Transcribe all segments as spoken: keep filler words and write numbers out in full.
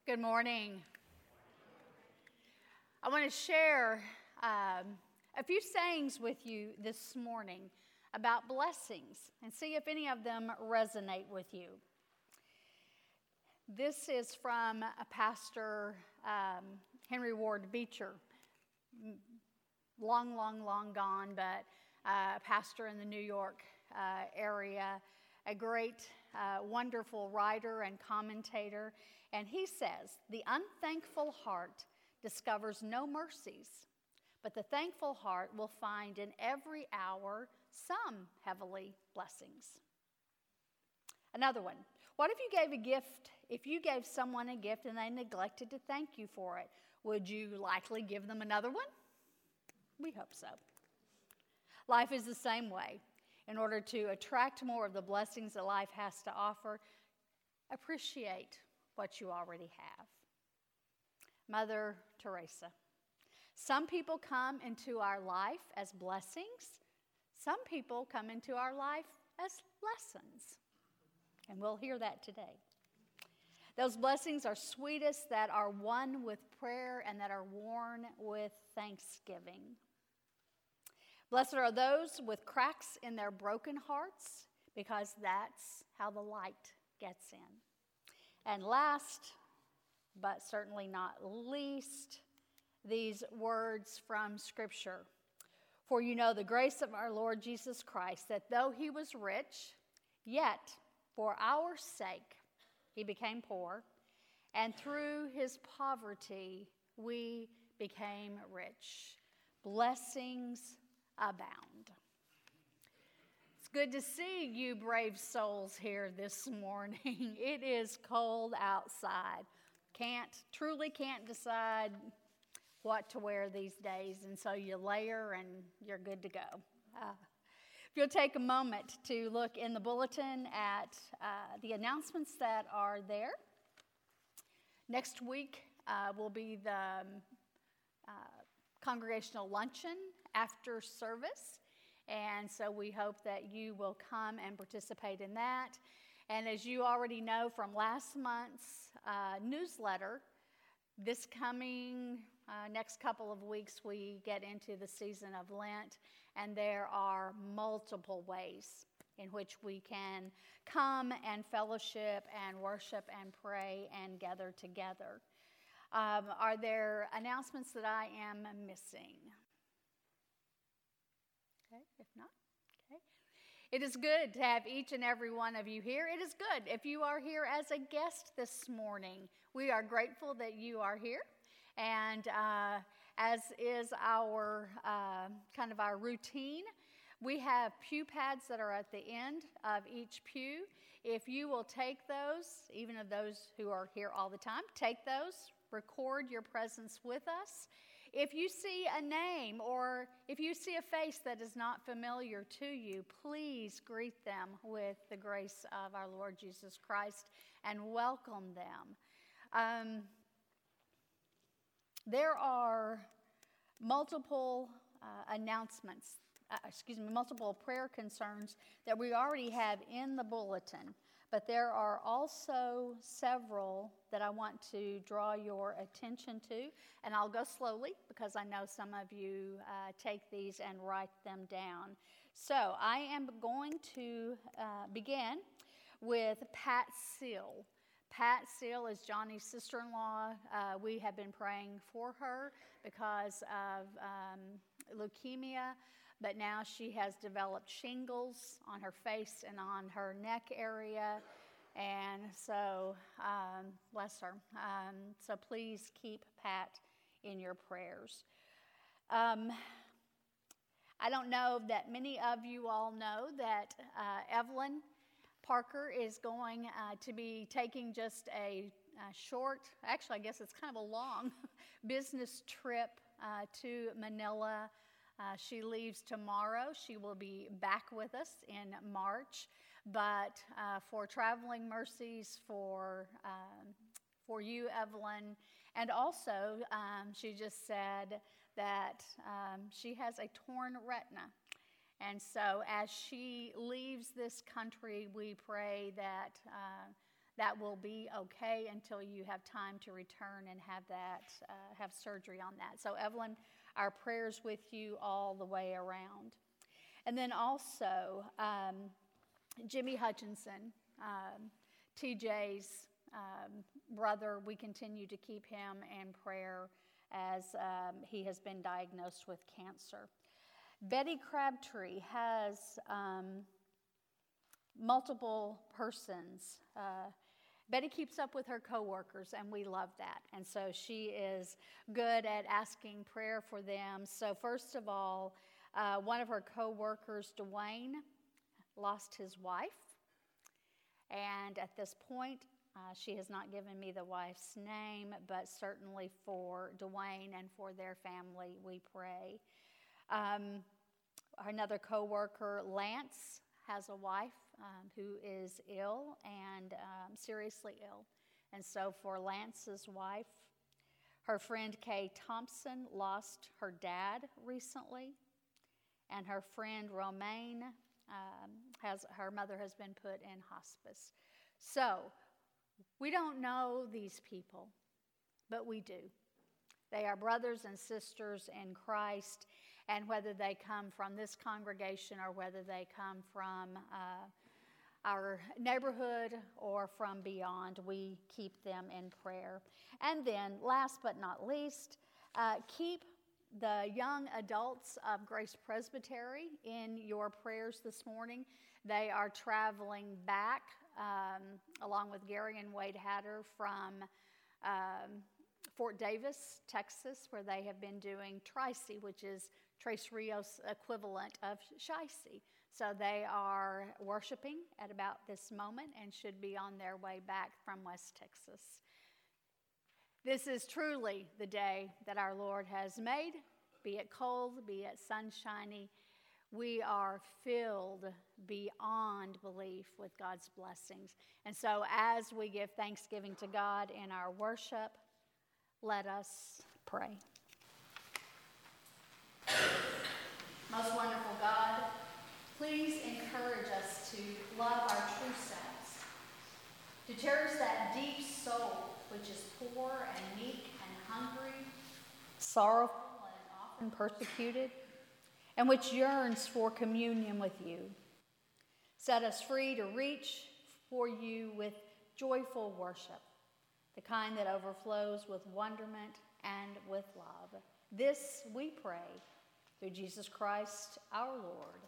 Good morning. I want to share um, a few sayings with you this morning about blessings and see if any of them resonate with you. This is from a pastor, um, Henry Ward Beecher, long, long, long gone, but uh, a pastor in the New York uh, area, a great, uh, wonderful writer and commentator. And he says, the unthankful heart discovers no mercies, but the thankful heart will find in every hour some heavenly blessings. Another one, what if you gave a gift, if you gave someone a gift and they neglected to thank you for it, would you likely give them another one? We hope so. Life is the same way. In order to attract more of the blessings that life has to offer, appreciate what you already have. Mother Teresa. Some people come into our life as blessings. Some people come into our life as lessons. And we'll hear that today. Those blessings are sweetest that are won with prayer and that are worn with thanksgiving. Blessed are those with cracks in their broken hearts, because that's how the light gets in. And last, but certainly not least, these words from Scripture. For you know the grace of our Lord Jesus Christ, that though he was rich, yet for our sake he became poor, and through his poverty we became rich. Blessings abound. It's good to see you brave souls here this morning. It is cold outside. Can't, truly can't decide what to wear these days, and so you layer and you're good to go. Uh, if you'll take a moment to look in the bulletin at uh, the announcements that are there. Next week uh, will be the um, uh, congregational luncheon after service. And so we hope that you will come and participate in that. And as you already know from last month's uh, newsletter, this coming uh, next couple of weeks we get into the season of Lent, and there are multiple ways in which we can come and fellowship and worship and pray and gather together. Um, are there announcements that I am missing? Okay, if not, okay. It is good to have each and every one of you here. It is good if you are here as a guest this morning. We are grateful that you are here. And uh, as is our uh, kind of our routine, we have pew pads that are at the end of each pew. If you will take those, even of those who are here all the time, take those, record your presence with us. If you see a name or if you see a face that is not familiar to you, please greet them with the grace of our Lord Jesus Christ and welcome them. Um, there are multiple uh, announcements, uh, excuse me, multiple prayer concerns that we already have in the bulletin. But there are also several that I want to draw your attention to. And I'll go slowly because I know some of you uh, take these and write them down. So I am going to uh, begin with Pat Seal. Pat Seal is Johnny's sister-in-law. Uh, we have been praying for her because of um, leukemia. But now she has developed shingles on her face and on her neck area. And so, um, bless her. Um, so please keep Pat in your prayers. Um, I don't know that many of you all know that uh, Evelyn Parker is going uh, to be taking just a, a short, actually I guess it's kind of a long, business trip uh, to Manila. Uh, she leaves tomorrow. She will be back with us in March. But uh, for traveling mercies for um, for you, Evelyn, and also um, she just said that um, she has a torn retina. And so as she leaves this country, we pray that uh, that will be okay until you have time to return and have that uh, have surgery on that. So Evelyn, our prayers with you all the way around. And then also um, Jimmy Hutchinson, um, T J's um, brother, we continue to keep him in prayer as um, he has been diagnosed with cancer. Betty Crabtree has um, multiple persons. Uh, Betty keeps up with her coworkers, and we love that. And so she is good at asking prayer for them. So first of all, uh, one of her coworkers, Dwayne, lost his wife. And at this point, uh, she has not given me the wife's name, but certainly for Dwayne and for their family, we pray. Um, another coworker, Lance, has a wife um, who is ill and um, seriously ill. And so for Lance's wife, her friend Kay Thompson lost her dad recently, and her friend Romaine um, has her mother has been put in hospice. So we don't know these people, but we do. They are brothers and sisters in Christ, and whether they come from this congregation or whether they come from uh, our neighborhood or from beyond, we keep them in prayer. And then, last but not least, uh, keep the young adults of Grace Presbytery in your prayers this morning. They are traveling back um, along with Gary and Wade Hatter from um, Fort Davis, Texas, where they have been doing Tri-C, which is Tres Rios equivalent of Shi-C. So they are worshiping at about this moment and should be on their way back from West Texas. This is truly the day that our Lord has made, be it cold, be it sunshiny. We are filled beyond belief with God's blessings. And so as we give thanksgiving to God in our worship, let us pray. Most wonderful God, please encourage us to love our true selves, to cherish that deep soul which is poor and meek and hungry, sorrowful and often persecuted, and which yearns for communion with you. Set us free to reach for you with joyful worship, the kind that overflows with wonderment and with love. This we pray through Jesus Christ our Lord.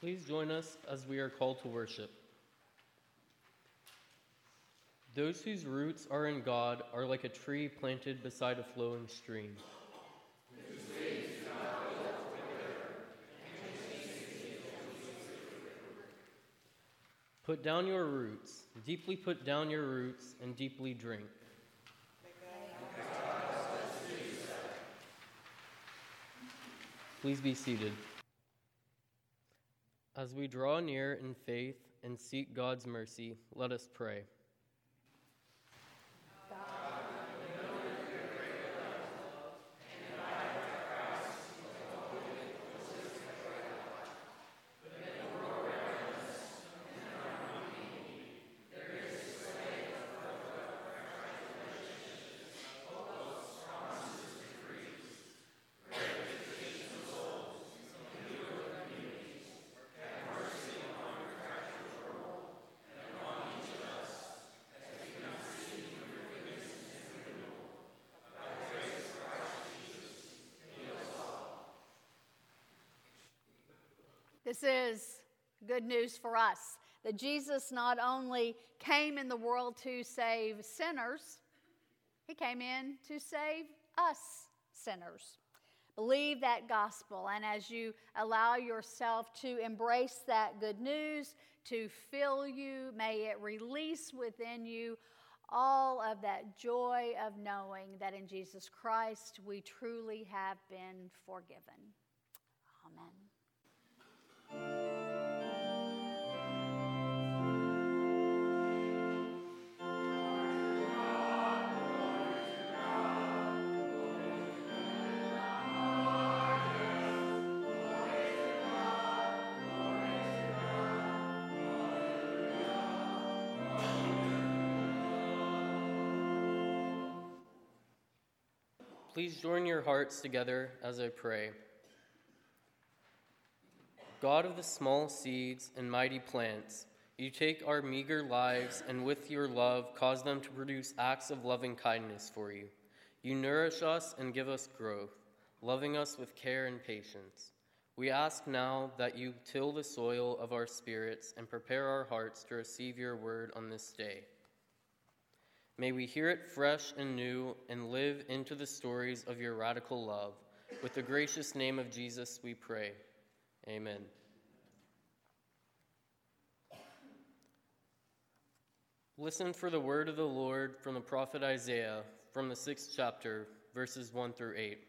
Please join us as we are called to worship. Those whose roots are in God are like a tree planted beside a flowing stream. Put down your roots, deeply put down your roots, and deeply drink. Please be seated. As we draw near in faith and seek God's mercy, let us pray. This is good news for us, that Jesus not only came in the world to save sinners, he came in to save us sinners. Believe that gospel, and as you allow yourself to embrace that good news, to fill you, may it release within you all of that joy of knowing that in Jesus Christ we truly have been forgiven. Amen. Please join your hearts together as I pray. God of the small seeds and mighty plants, you take our meager lives and with your love cause them to produce acts of loving kindness for you. You nourish us and give us growth, loving us with care and patience. We ask now that you till the soil of our spirits and prepare our hearts to receive your word on this day. May we hear it fresh and new and live into the stories of your radical love. With the gracious name of Jesus we pray. Amen. Listen for the word of the Lord from the prophet Isaiah, from the sixth chapter, verses one through eight.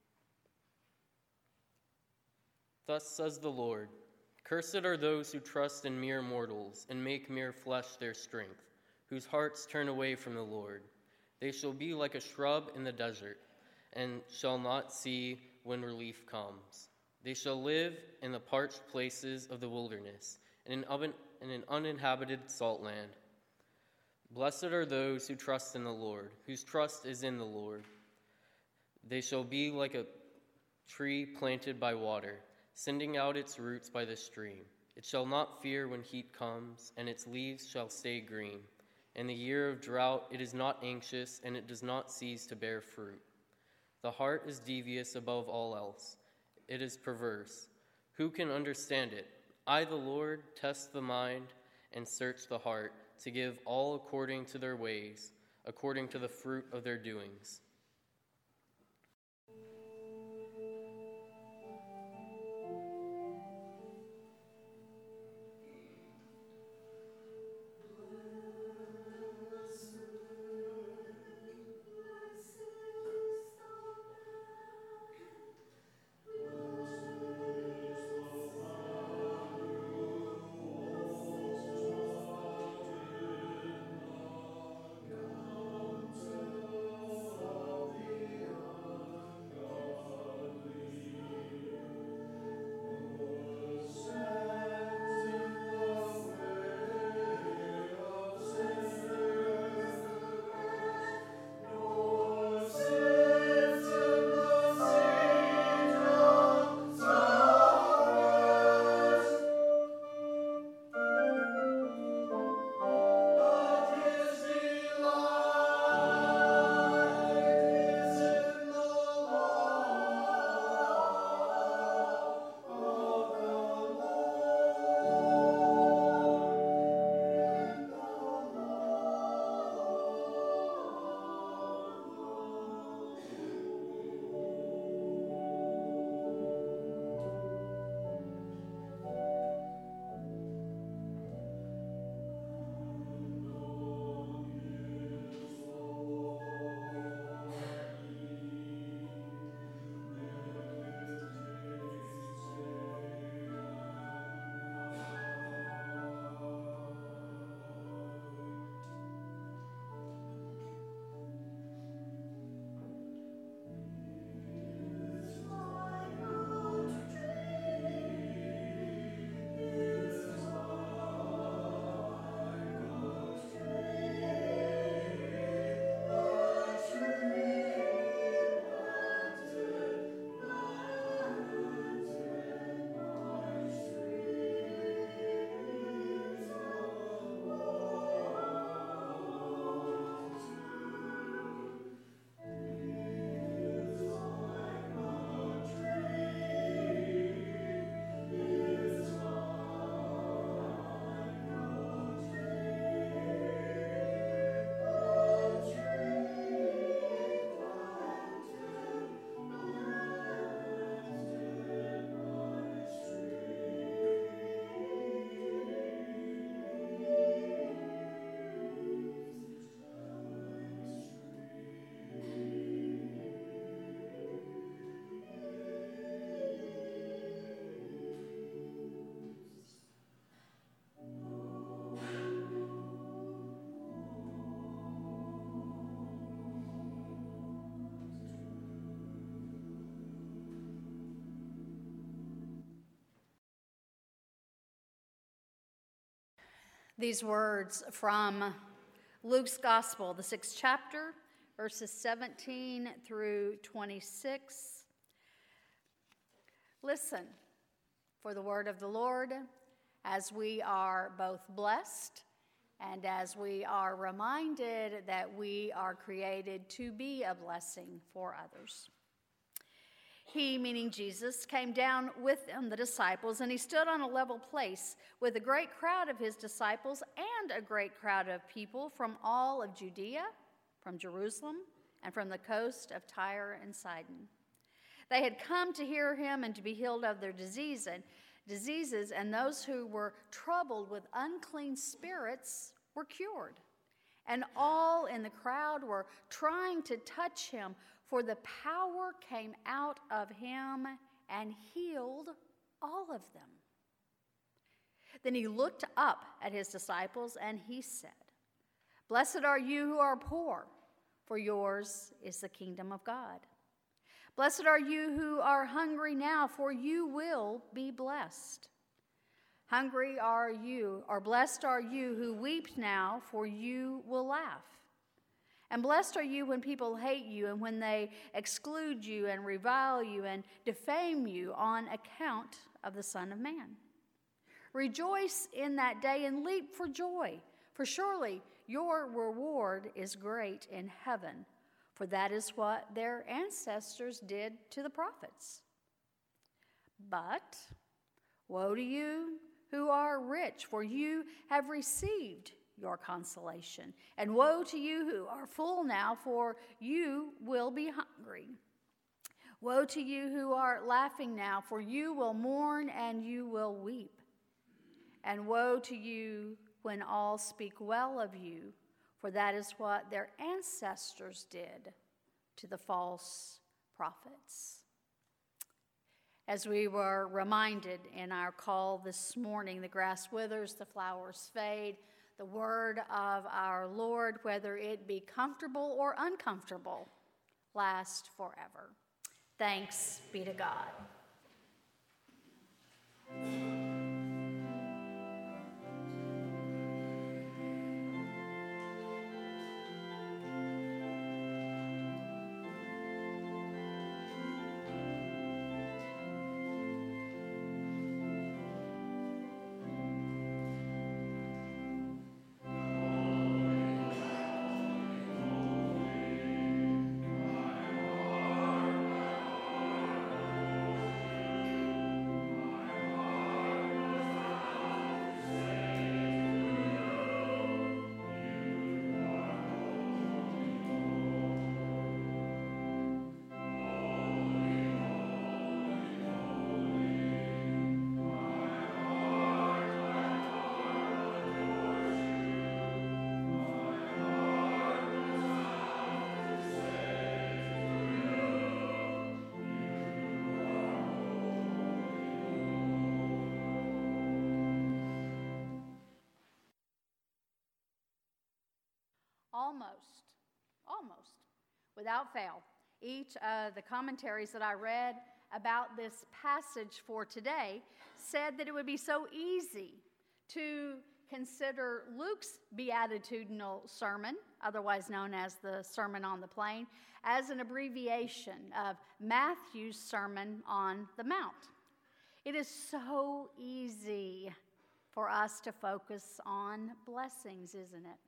Thus says the Lord, cursed are those who trust in mere mortals and make mere flesh their strength, whose hearts turn away from the Lord. They shall be like a shrub in the desert, and shall not see when relief comes. They shall live in the parched places of the wilderness, in an, oven, in an uninhabited salt land. Blessed are those who trust in the Lord, whose trust is in the Lord. They shall be like a tree planted by water, sending out its roots by the stream. It shall not fear when heat comes, and its leaves shall stay green. In the year of drought it is not anxious, and it does not cease to bear fruit. The heart is devious above all else. It is perverse. Who can understand it? I, the Lord, test the mind and search the heart, to give all according to their ways, according to the fruit of their doings. These words from Luke's Gospel, the sixth chapter, verses seventeen through twenty-six. Listen for the word of the Lord as we are both blessed and as we are reminded that we are created to be a blessing for others. He, meaning Jesus, came down with them, the disciples, and he stood on a level place with a great crowd of his disciples and a great crowd of people from all of Judea, from Jerusalem, and from the coast of Tyre and Sidon. They had come to hear him and to be healed of their disease and diseases, and those who were troubled with unclean spirits were cured. And all in the crowd were trying to touch him, for the power came out of him and healed all of them. Then he looked up at his disciples and he said, "Blessed are you who are poor, for yours is the kingdom of God. Blessed are you who are hungry now, for you will be blessed. Hungry are you, or blessed are you who weep now, for you will laugh. And blessed are you when people hate you and when they exclude you and revile you and defame you on account of the Son of Man. Rejoice in that day and leap for joy, for surely your reward is great in heaven, for that is what their ancestors did to the prophets. But woe to you who are rich, for you have received your consolation. And woe to you who are full now, for you will be hungry. Woe to you who are laughing now, for you will mourn and you will weep. And woe to you when all speak well of you, for that is what their ancestors did to the false prophets." As we were reminded in our call this morning, the grass withers, the flowers fade. The word of our Lord, whether it be comfortable or uncomfortable, lasts forever. Thanks be to God. Almost, almost, without fail, each of the commentaries that I read about this passage for today said that it would be so easy to consider Luke's beatitudinal sermon, otherwise known as the Sermon on the Plain, as an abbreviation of Matthew's Sermon on the Mount. It is so easy for us to focus on blessings, isn't it?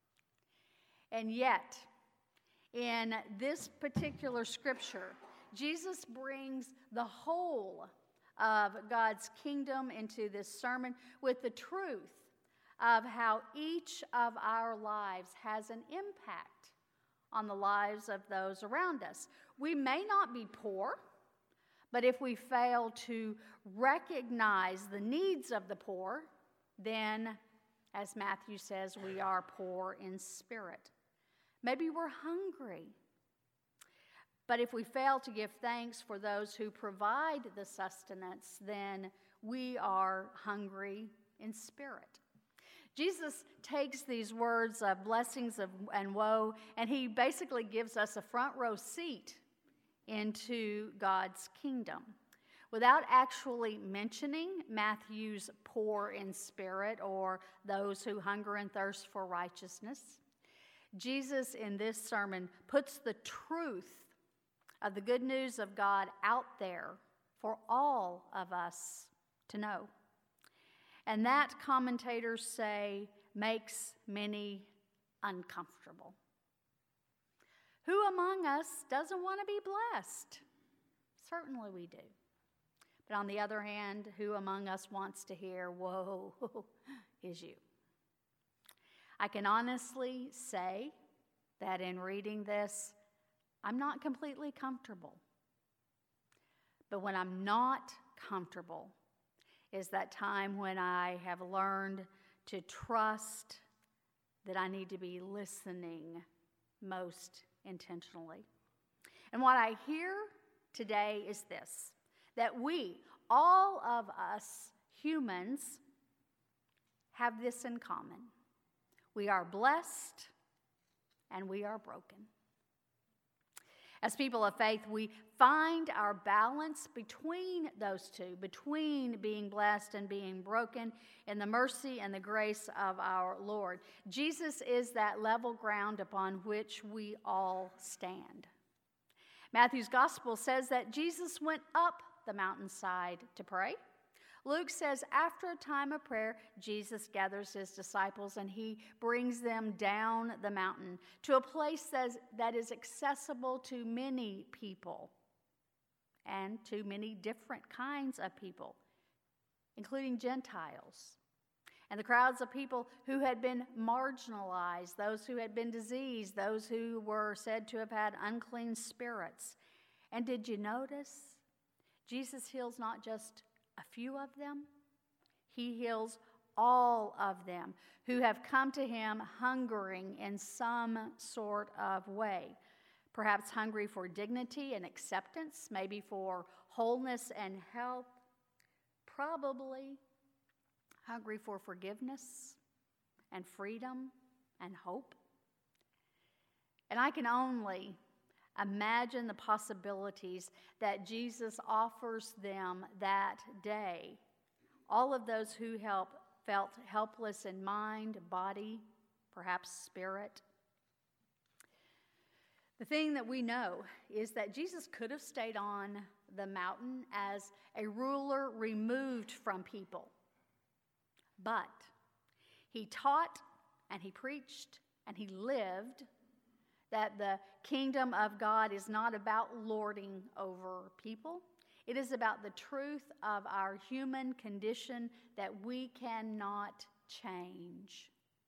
And yet, in this particular scripture, Jesus brings the whole of God's kingdom into this sermon with the truth of how each of our lives has an impact on the lives of those around us. We may not be poor, but if we fail to recognize the needs of the poor, then, as Matthew says, we are poor in spirit. Maybe we're hungry. But if we fail to give thanks for those who provide the sustenance, then we are hungry in spirit. Jesus takes these words of blessings of, and woe, and he basically gives us a front row seat into God's kingdom. without actually mentioning Matthew's poor in spirit or those who hunger and thirst for righteousness. Jesus in this sermon puts the truth of the good news of God out there for all of us to know. And that, commentators say, makes many uncomfortable. Who among us doesn't want to be blessed? Certainly we do. But on the other hand, who among us wants to hear, "Whoa," is you? I can honestly say that in reading this, I'm not completely comfortable. But when I'm not comfortable is that time when I have learned to trust that I need to be listening most intentionally. And what I hear today is this, that we, all of us humans, have this in common. We are blessed and we are broken. As people of faith, we find our balance between those two, between being blessed and being broken, in the mercy and the grace of our Lord. Jesus is that level ground upon which we all stand. Matthew's gospel says that Jesus went up the mountainside to pray. Luke says after a time of prayer, Jesus gathers his disciples and he brings them down the mountain to a place that is accessible to many people and to many different kinds of people, including Gentiles and the crowds of people who had been marginalized, those who had been diseased, those who were said to have had unclean spirits. And did you notice? Jesus heals not just a few of them. He heals all of them who have come to him hungering in some sort of way. Perhaps hungry for dignity and acceptance, maybe for wholeness and health, probably hungry for forgiveness and freedom and hope. And I can only imagine the possibilities that Jesus offers them that day. All of those who help, felt helpless in mind, body, perhaps spirit. The thing that we know is that Jesus could have stayed on the mountain as a ruler removed from people. But he taught and he preached and he lived that the kingdom of God is not about lording over people. It is about the truth of our human condition that we cannot change.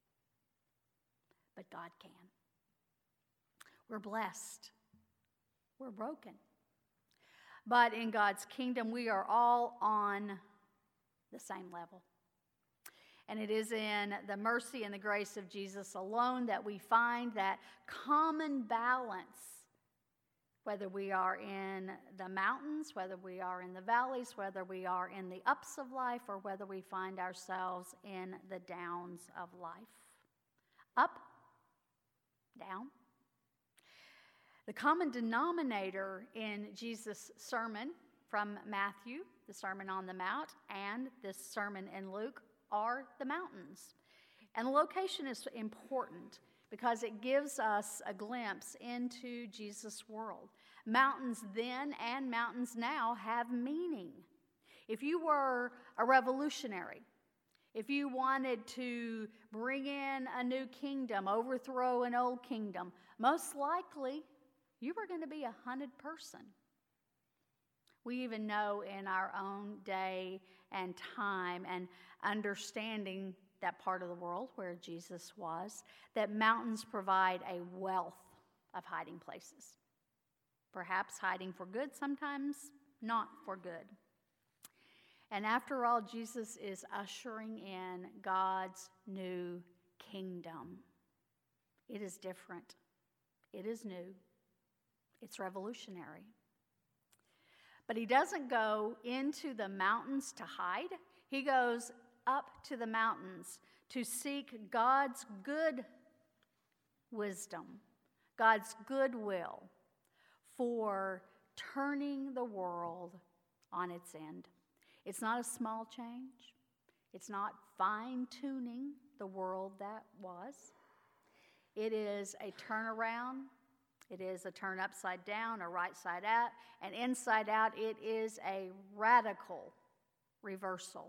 But God can. We're blessed. We're broken. But in God's kingdom, we are all on the same level. And it is in the mercy and the grace of Jesus alone that we find that common balance, whether we are in the mountains, whether we are in the valleys, whether we are in the ups of life, or whether we find ourselves in the downs of life. Up, down. The common denominator in Jesus' sermon from Matthew, the Sermon on the Mount, and this sermon in Luke, are the mountains. And the location is important because it gives us a glimpse into Jesus' world. Mountains then and mountains now have meaning. If you were a revolutionary, if you wanted to bring in a new kingdom, overthrow an old kingdom, most likely you were going to be a hunted person. We even know in our own day and time and understanding that part of the world where Jesus was, that mountains provide a wealth of hiding places. Perhaps hiding for good, sometimes not for good. And after all, Jesus is ushering in God's new kingdom. It is different. It is new. It's revolutionary. But he doesn't go into the mountains to hide. He goes up to the mountains to seek God's good wisdom, God's goodwill for turning the world on its end. It's not a small change. It's not fine-tuning the world that was. It is a turnaround. It is a turn upside down, a right side out, and inside out it is a radical reversal.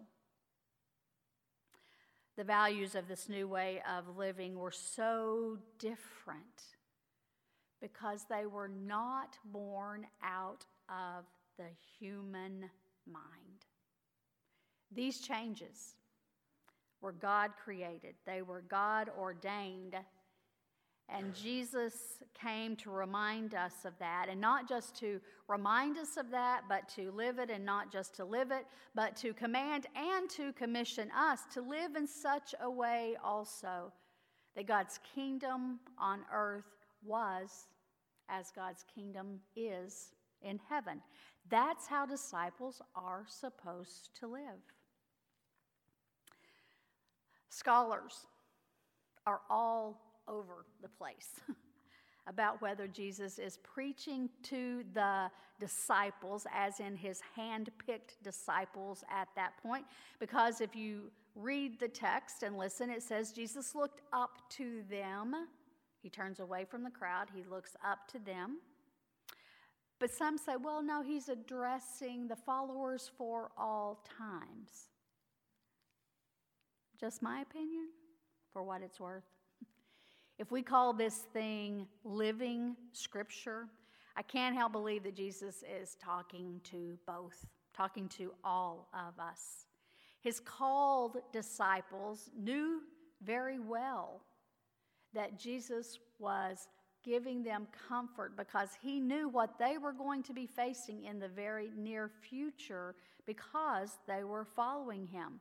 The values of this new way of living were so different because they were not born out of the human mind. These changes were God created. They were God ordained. And Jesus came to remind us of that, and not just to remind us of that, but to live it, and not just to live it, but to command and to commission us to live in such a way also that God's kingdom on earth was as God's kingdom is in heaven. That's how disciples are supposed to live. Scholars are all over the place about whether Jesus is preaching to the disciples, as in his hand-picked disciples at that point. Because if you read the text and listen, it says Jesus looked up to them. He turns away from the crowd. He looks up to them. But some say, well, no, he's addressing the followers for all times. Just my opinion, for what it's worth. If we call this thing living Scripture, I can't help believe that Jesus is talking to both, talking to all of us. His called disciples knew very well that Jesus was giving them comfort because he knew what they were going to be facing in the very near future because they were following him.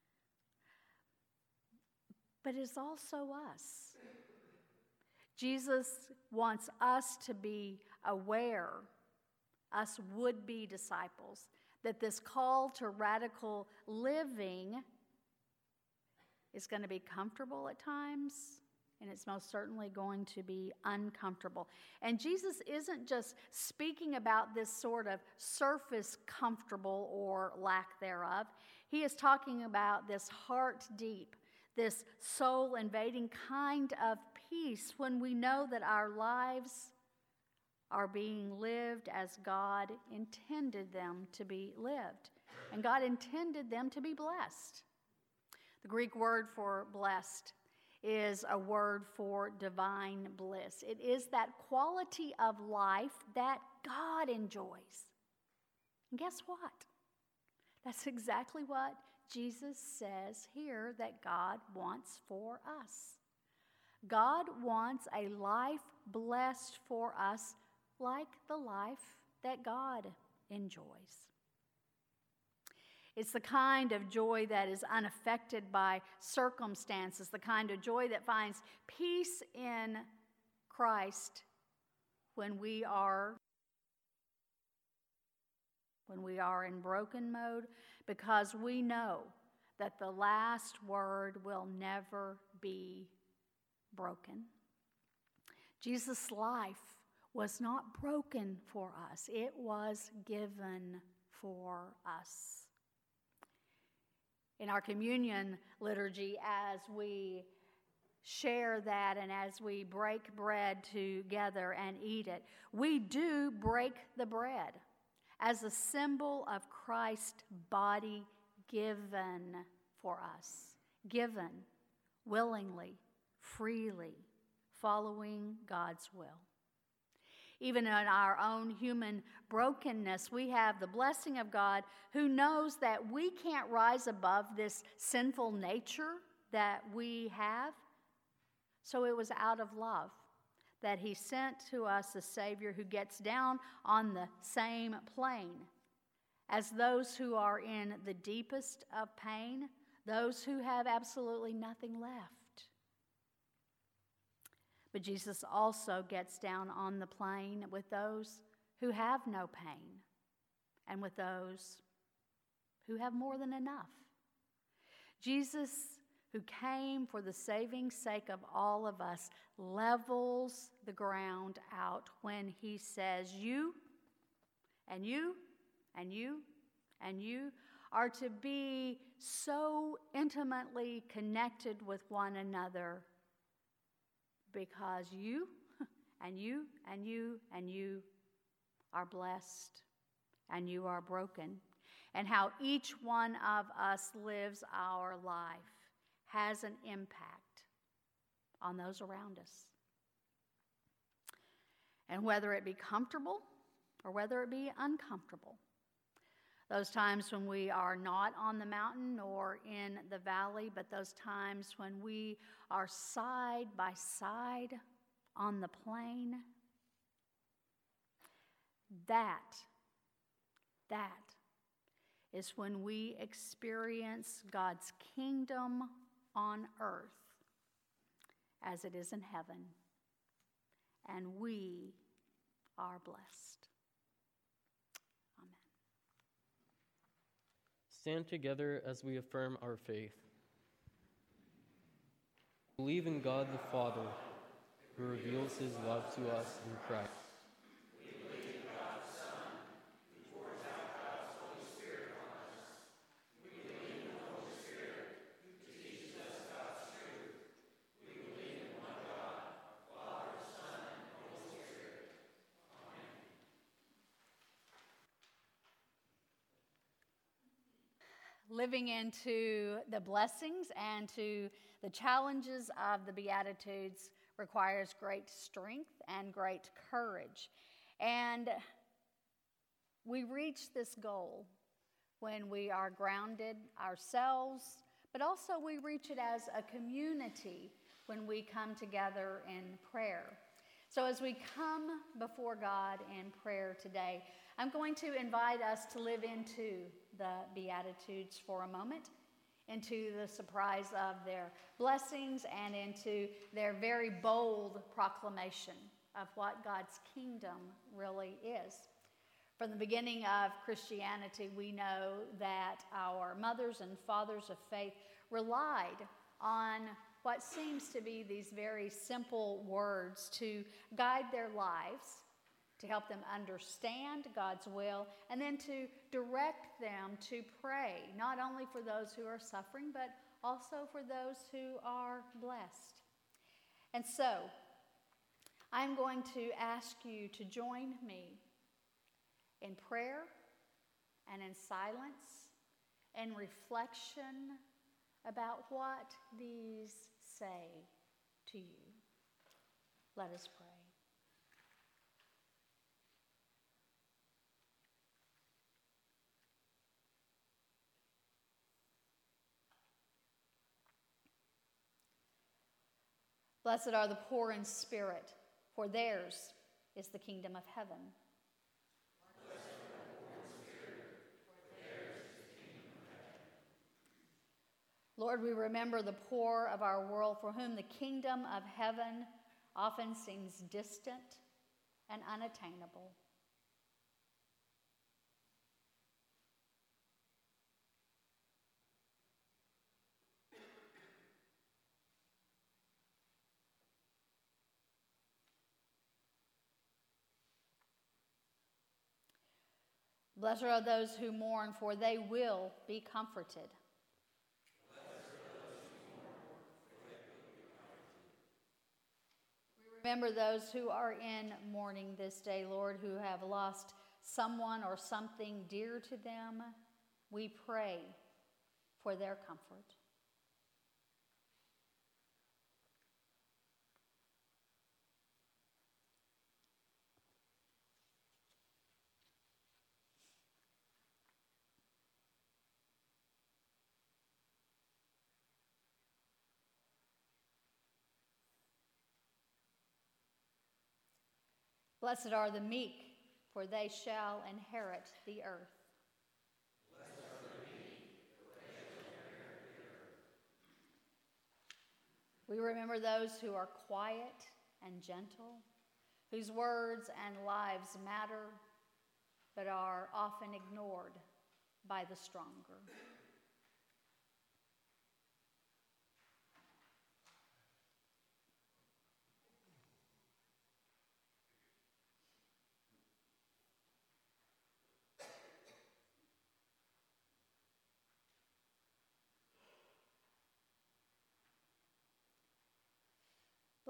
But it's also us. Jesus wants us to be aware, us would-be disciples, that this call to radical living is going to be comfortable at times, and it's most certainly going to be uncomfortable. And Jesus isn't just speaking about this sort of surface comfortable or lack thereof. He is talking about this heart-deep, this soul-invading kind of peace when we know that our lives are being lived as God intended them to be lived. And God intended them to be blessed. The Greek word for blessed is a word for divine bliss. It is that quality of life that God enjoys. And guess what? That's exactly what Jesus says here that God wants for us. God wants a life blessed for us like the life that God enjoys. It's the kind of joy that is unaffected by circumstances, the kind of joy that finds peace in Christ when we are when we are in broken mode, because we know that the last word will never be broken. Jesus' life was not broken for us. It was given for us. In our communion liturgy, as we share that and as we break bread together and eat it, we do break the bread as a symbol of Christ's body given for us, given willingly, freely, following God's will. Even in our own human brokenness, we have the blessing of God who knows that we can't rise above this sinful nature that we have. So it was out of love that he sent to us a Savior who gets down on the same plane as those who are in the deepest of pain, those who have absolutely nothing left. But Jesus also gets down on the plane with those who have no pain and with those who have more than enough. Jesus, who came for the saving sake of all of us, levels the ground out when he says, you and you and you and you are to be so intimately connected with one another because you and you and you and you are blessed and you are broken. And how each one of us lives our life has an impact on those around us. And whether it be comfortable or whether it be uncomfortable, those times when we are not on the mountain or in the valley, but those times when we are side by side on the plain, that, that is when we experience God's kingdom on earth as it is in heaven, and we are blessed. Amen. Stand together as we affirm our faith. Believe in God the Father, who reveals his love to us in Christ. Living into the blessings and to the challenges of the Beatitudes requires great strength and great courage. And we reach this goal when we are grounded ourselves, but also we reach it as a community when we come together in prayer. So as we come before God in prayer today, I'm going to invite us to live into the Beatitudes for a moment, into the surprise of their blessings and into their very bold proclamation of what God's kingdom really is. From the beginning of Christianity, we know that our mothers and fathers of faith relied on what seems to be these very simple words to guide their lives, to help them understand God's will, and then to direct them to pray, not only for those who are suffering, but also for those who are blessed. And so, I'm going to ask you to join me in prayer and in silence and reflection about what these say to you. Let us pray. Blessed are the poor in spirit, for theirs is the kingdom of heaven. Blessed are the poor in spirit, for theirs is the kingdom of heaven. Lord, we remember the poor of our world, for whom the kingdom of heaven often seems distant and unattainable. Blessed are those who mourn, for they will be comforted. We remember those who are in mourning this day, Lord, who have lost someone or something dear to them. We pray for their comfort. Blessed are the meek, for they shall inherit the earth. Blessed are the meek, for they shall inherit the earth. We remember those who are quiet and gentle, whose words and lives matter, but are often ignored by the stronger.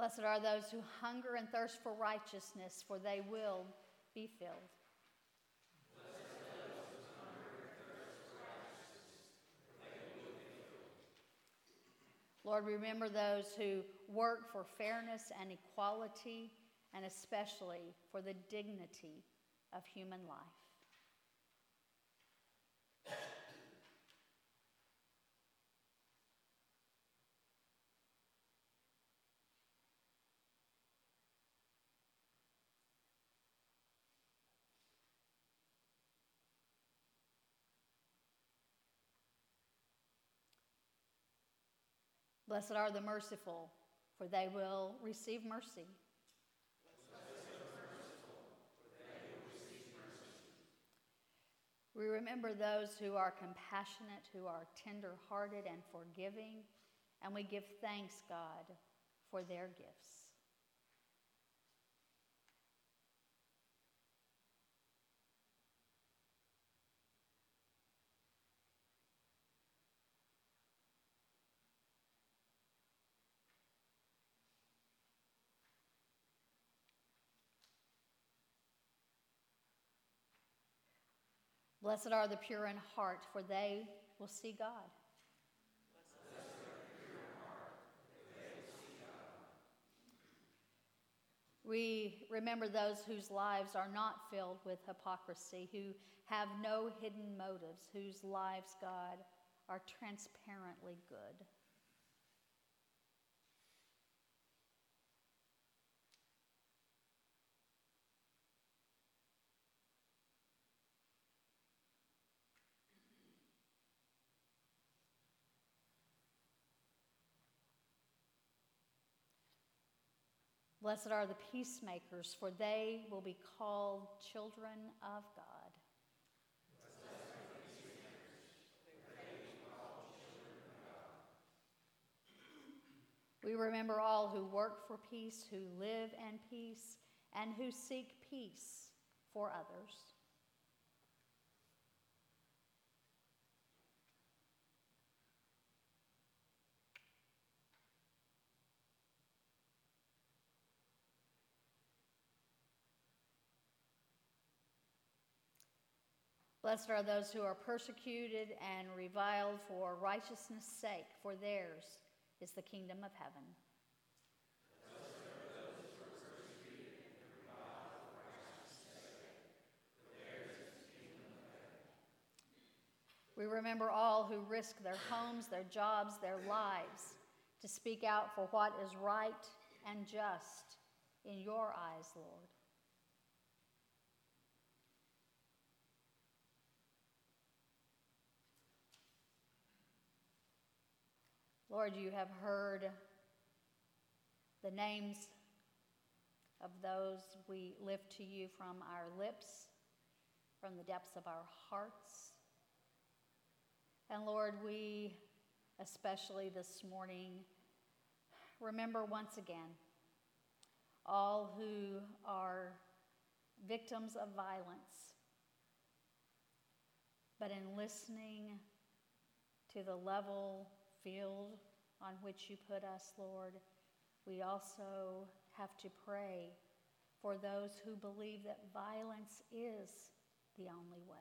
Blessed are those who hunger and thirst for righteousness, for they will be filled. Lord, remember those who work for fairness and equality, and especially for the dignity of human life. Blessed are the merciful, for they will receive mercy. We remember those who are compassionate, who are tender-hearted and forgiving, and we give thanks, God, for their gifts. Blessed are the pure in heart, for they will see God. We remember those whose lives are not filled with hypocrisy, who have no hidden motives, whose lives, God, are transparently good. Blessed are the peacemakers, for they will be called children of God. We remember all who work for peace, who live in peace, and who seek peace for others. Blessed are those who are persecuted and reviled for righteousness' sake, for theirs is the kingdom of heaven. We remember all who risk their homes, their jobs, their lives to speak out for what is right and just in your eyes, Lord. Lord, you have heard the names of those we lift to you from our lips, from the depths of our hearts. And Lord, we, especially this morning, remember once again all who are victims of violence, but in listening to the level field on which you put us, Lord, we also have to pray for those who believe that violence is the only way.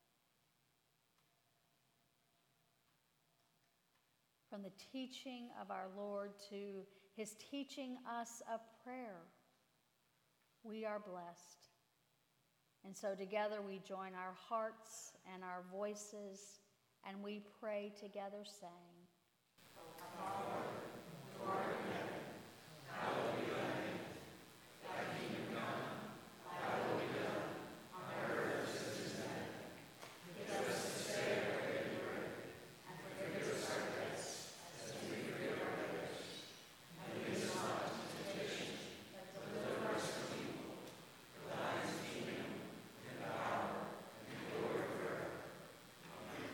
From the teaching of our Lord to his teaching us of prayer, we are blessed. And so together we join our hearts and our voices, and we pray together, saying, Our Father, who art in heaven, hallowed be thy name. Thy kingdom come, thy will be done, on earth as it is in heaven. Give us this day our daily bread, and forgive us our debts, as we forgive our debtors. And lead us not into temptation, but deliver us from evil. For thine is the kingdom, and the power, and the glory forever. Amen.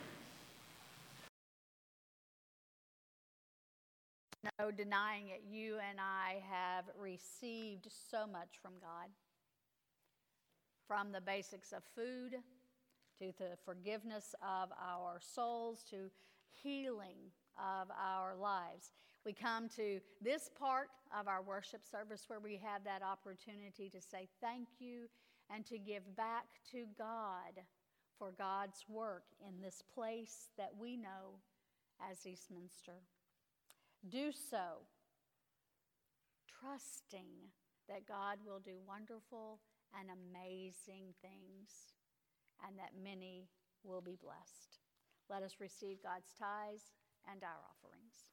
No denying it, you and I have received so much from God. From the basics of food, to the forgiveness of our souls, to healing of our lives. We come to this part of our worship service where we have that opportunity to say thank you and to give back to God for God's work in this place that we know as Eastminster. Do so, trusting that God will do wonderful and amazing things, and that many will be blessed. Let us receive God's tithes and our offerings.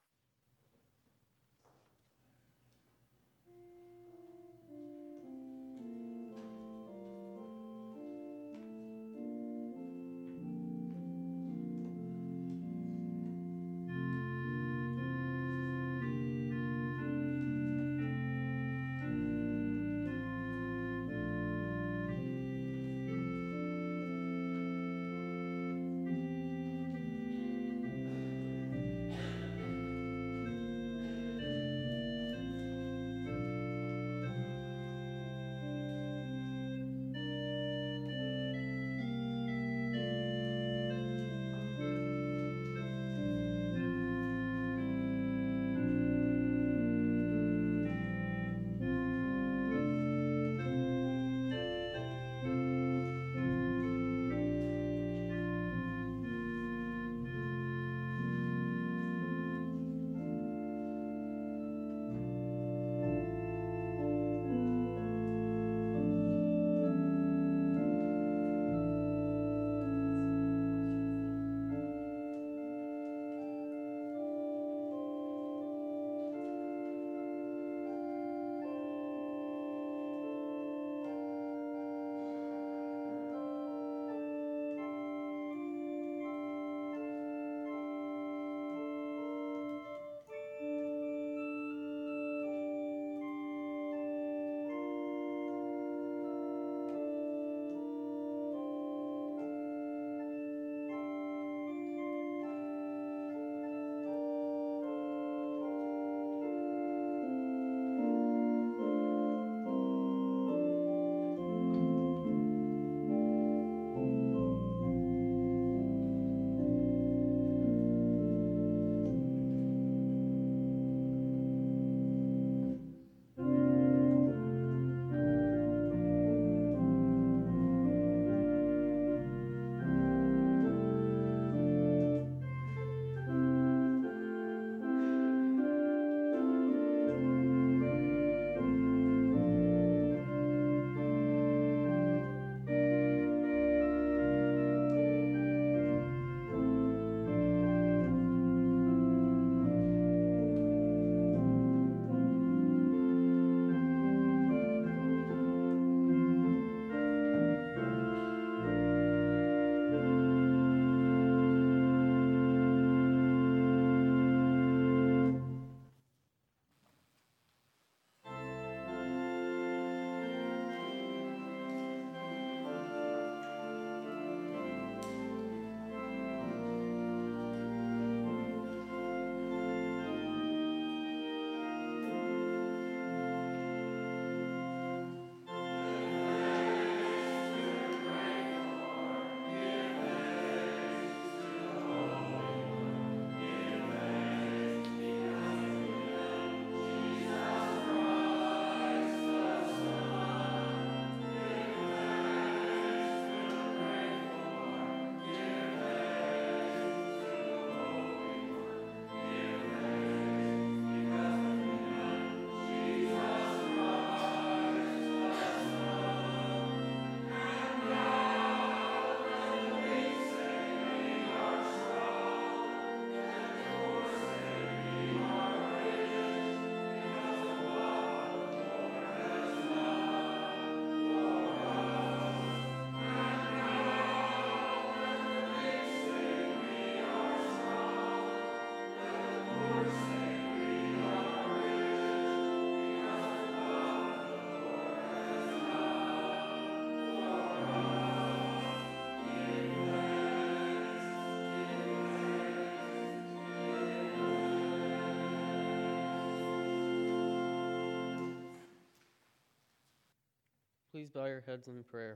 Please bow your heads in prayer.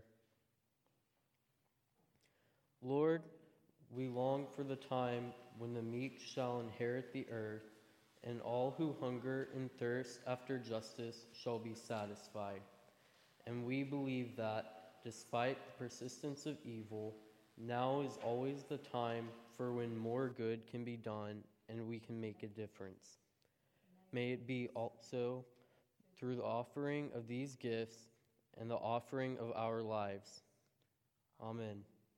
Lord, we long for the time when the meek shall inherit the earth and all who hunger and thirst after justice shall be satisfied. And we believe that, despite the persistence of evil, now is always the time for when more good can be done and we can make a difference. May it be also through the offering of these gifts and the offering of our lives. Amen.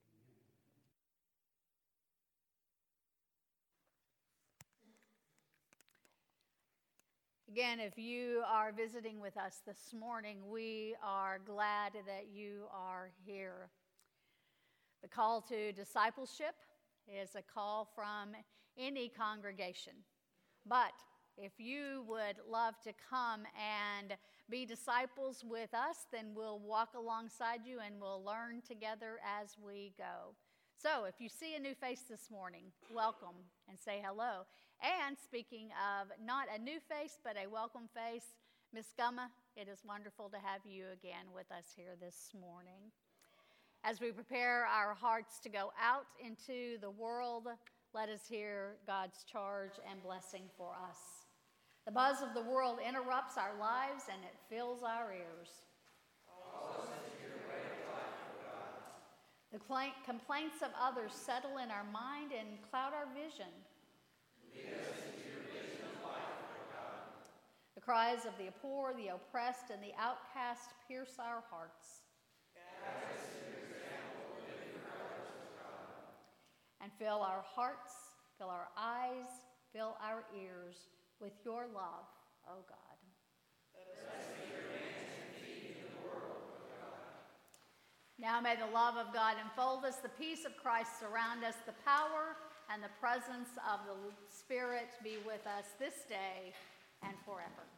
Again, if you are visiting with us this morning, we are glad that you are here. The call to discipleship is a call from any congregation. But if you would love to come and be disciples with us, then we'll walk alongside you and we'll learn together as we go. So if you see a new face this morning, welcome and say hello. And speaking of not a new face, but a welcome face, Miss Gumma, it is wonderful to have you again with us here this morning. As we prepare our hearts to go out into the world, let us hear God's charge and blessing for us. The buzz of the world interrupts our lives and it fills our ears. The complaints of others settle in our mind and cloud our vision. Lead us into your vision of life, O God. The cries of the poor, the oppressed, and the outcast pierce our hearts. Guide us to your example of living for others, O God. And fill our hearts, fill our eyes, fill our ears with your love, O God. Now may the love of God enfold us, the peace of Christ surround us, the power and the presence of the Spirit be with us this day and forever.